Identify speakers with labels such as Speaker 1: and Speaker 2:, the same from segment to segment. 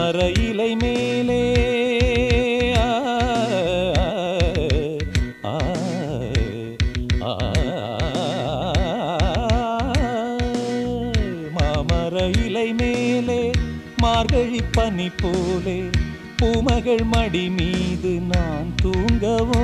Speaker 1: மாமர இலை மேலே மாமர இலை மேலே மார்கழி பனி போலே பூமகள் மடி மீது நான் தூங்கவோ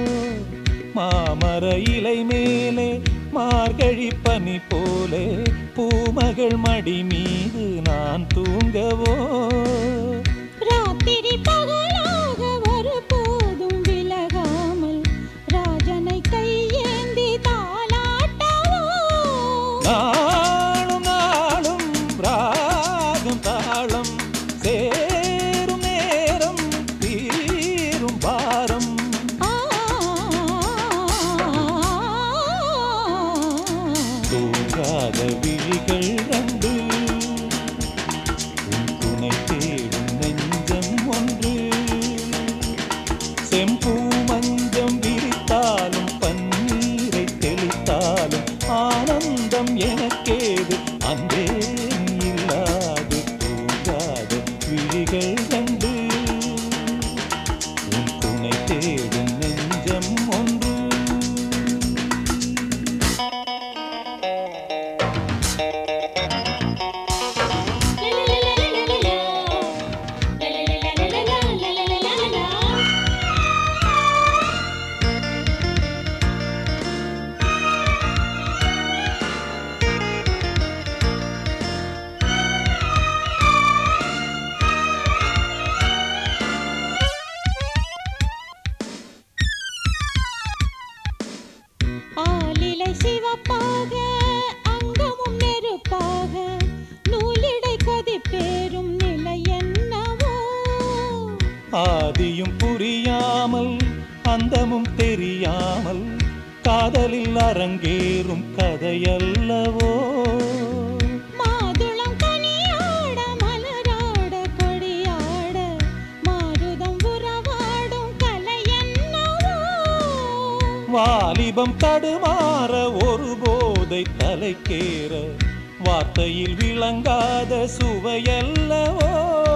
Speaker 1: மாமர இலை மேலே மார்கழி பனி போலே பூமகள் மடி மீது நான் தூங்கவோ
Speaker 2: ராத்திரி பகலாக ஒரு போதும் விலகாமல் ராஜனை கையேந்தி தாலாட்டவோ
Speaker 1: நாளும் நாளும் ராகம் தாளம் சேரும் நேரம் தீரும் பாரம் தூங்காத விழிகள் கண்டு உன் துணை தேடும் நெஞ்சம் ஒன்று செம்பூ மஞ்சம் விரித்தாலும் பன்னீரை தெளித்தாலும் ஆனந்தம் எனக்கேது அன்பே இல்லாது தூங்காத விழிகள் கண்டு உன் துணை தேடும் நெஞ்சம் ஒன்று
Speaker 2: ஆலிலை சிவப்பாக அங்கமும் நெருப்பாக நூலிடை கொதிப்பேறும் நிலை என்னவோ
Speaker 1: ஆதியும் புரியாமல் அந்தமும் தெரியாமல் காதலில் அரங்கேறும் கதையல்லவோ
Speaker 2: மாதுளம் கனியாட மலராட கொடியாட மாருதம் உறவாடும் கலை என்னவோ
Speaker 1: வாலிபம் தடுமாற ஒரு போதை தலைக்கேற வார்த்தையில் விளங்காத சுவையல்லவோ